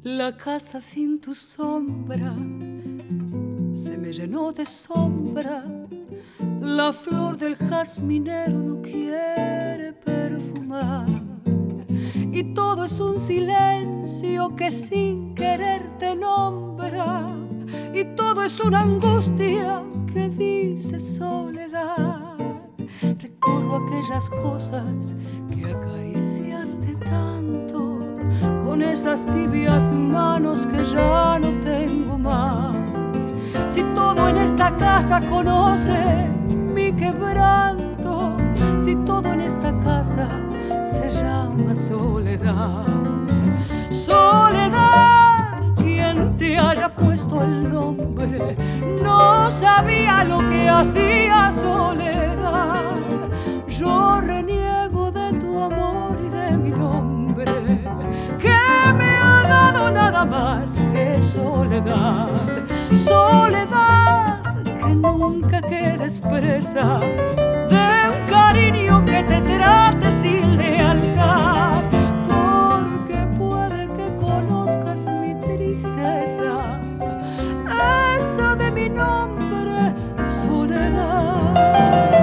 La casa sin tu sombra se me llenó de sombra. La flor del jazminero no quiere perfumar. Y todo es un silencio que sin querer te nombra. Y todo es una angustia que dice soledad. Recorro aquellas cosas que acariciaste tanto, con esas tibias manos que ya no tengo más. Si todo en esta casa conoce mi quebranto, si todo en esta casa se llama soledad. Soledad, quien te haya puesto el nombre no sabía lo que hacía soledad. Yo reniego de tu amor y de mi nombre, que me ha dado nada más que soledad. Soledad que nunca queda expresa de un cariño que te trate sin lealtad, porque puede que conozcas mi tristeza, esa de mi nombre, soledad.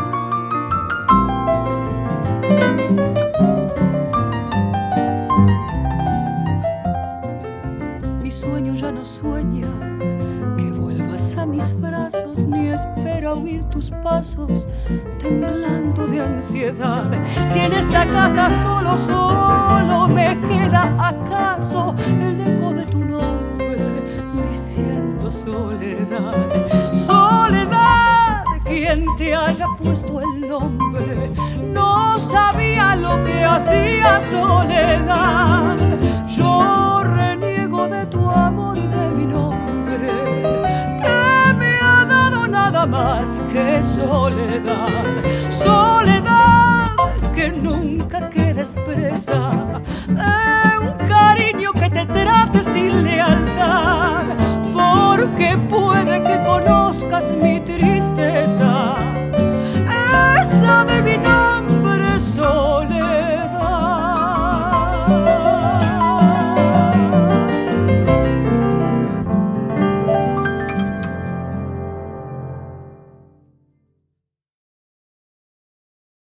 Mi sueño ya no sueña que vuelvas a mis brazos, ni espera oír tus pasos temblando de ansiedad. Si en esta casa solo me queda acaso el eco de tu nombre diciendo soledad. Soledad, quien te haya puesto el nombre no sabía lo que hacía soledad. Yo reniego de tu amor y de mi nombre, que me ha dado nada más que soledad. Soledad que nunca queda expresa de un cariño que te trate sin lealtad, porque puede que conozcas mi tristeza,